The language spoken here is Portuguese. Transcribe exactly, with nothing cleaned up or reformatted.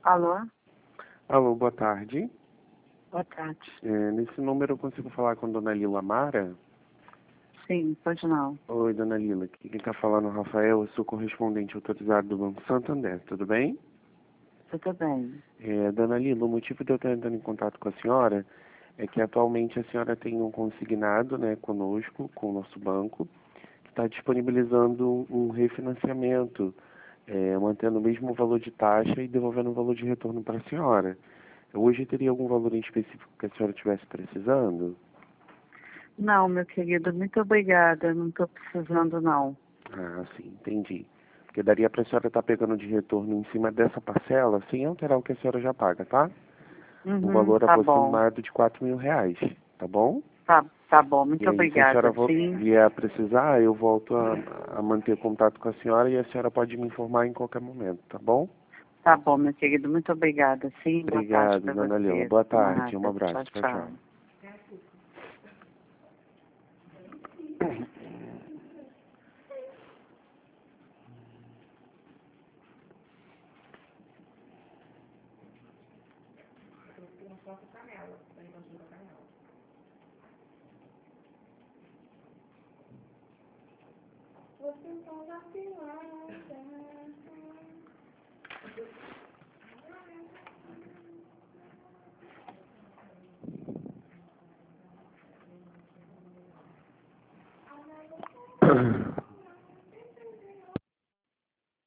Alô? Alô, boa tarde. Boa tarde. É, nesse número eu consigo falar com a dona Lila Mara? Sim, pode não. Oi, dona Lila. Aqui quem está falando é o Rafael, eu sou correspondente autorizado do Banco Santander, tudo bem? Tudo bem. É, dona Lila, o motivo de eu estar entrando em contato com a senhora é que atualmente a senhora tem um consignado, né, conosco, com o nosso banco, que está disponibilizando um refinanciamento, é, mantendo o mesmo valor de taxa e devolvendo o valor de retorno para a senhora. Hoje teria algum valor em específico que a senhora estivesse precisando? Não, meu querido, muito obrigada. Não estou precisando, não. Ah, sim, entendi. Porque daria para a senhora estar pegando de retorno em cima dessa parcela, sem alterar o que a senhora já paga, tá? Um Uhum, valor tá bom. aproximado de quatro mil reais, tá bom? Tá, tá bom, E muito aí, se a senhora obrigada. vo- Sim, vier a precisar, eu volto a, a manter contato com a senhora e a senhora pode me informar em qualquer momento, tá bom? tá bom, meu querido, muito obrigada. Sim, boa tarde Obrigado, para dona Lila. você. Boa tarde, um Nada. abraço. Tchau, Tchau, tchau. tchau.